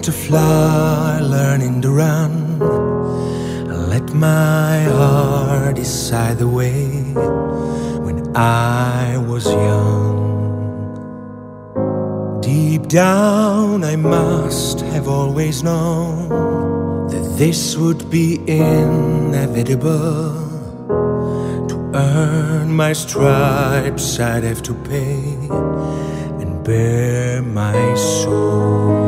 to fly, learning to run. I let my heart decide the way when I was young. Deep down I must have always known that this would be inevitable. To earn my stripes I'd have to pay and bare my soul.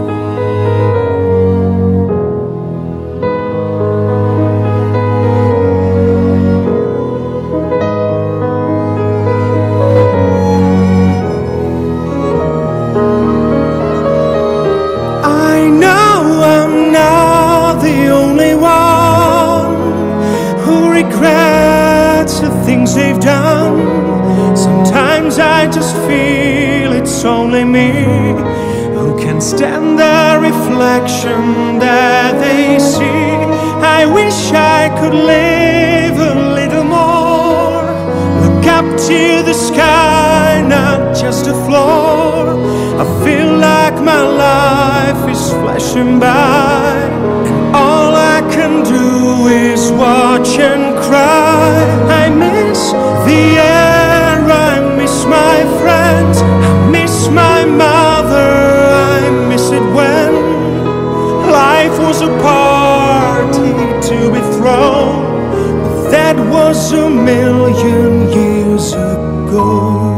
The things they've done. Sometimes I just feel it's only me who can stand the reflection that they see. I wish I could live a little more, look up to the sky, not just the floor. I feel like my life is flashing by, and all I can do is watch and cry. I miss the air, I miss my friends, I miss my mother, I miss it when life was a party to be thrown. But that was a million years ago.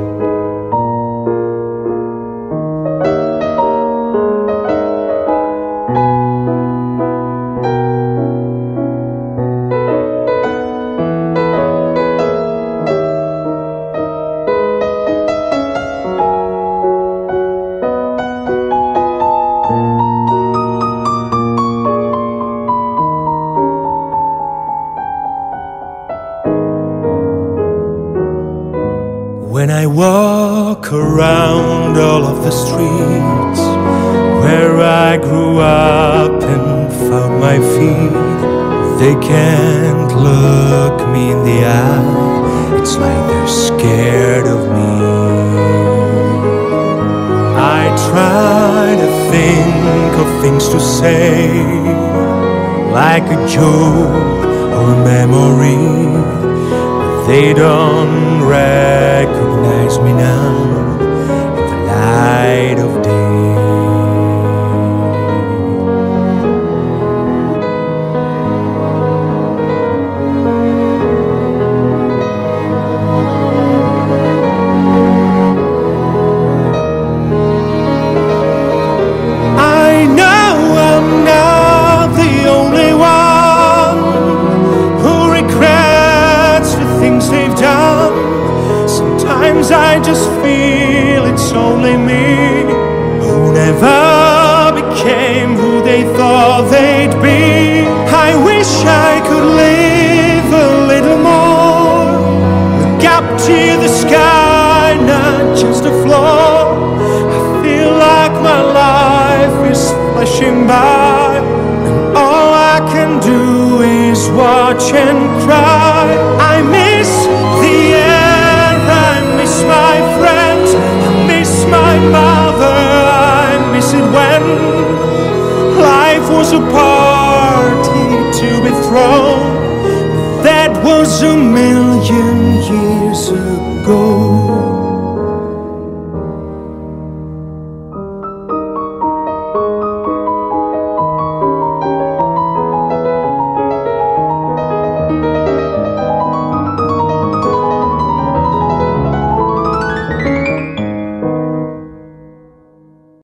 When I walk around all of the streets where I grew up and found my feet, they can't look me in the eye. It's like they're scared of me. I try to think of things to say, like a joke or a memory. They don't recognize me now in the light of day. I know I'm not the only one who regrets the things they've done. Sometimes I just feel it's only me who never became who they thought they'd be. I wish I could live a little more, look up to the sky, not just the floor. I feel like my life is flashing by, and all I can do is watch and cry. I miss the air, I miss my friends, I miss my mother, I miss it when life was a party to be thrown. That was a million years ago.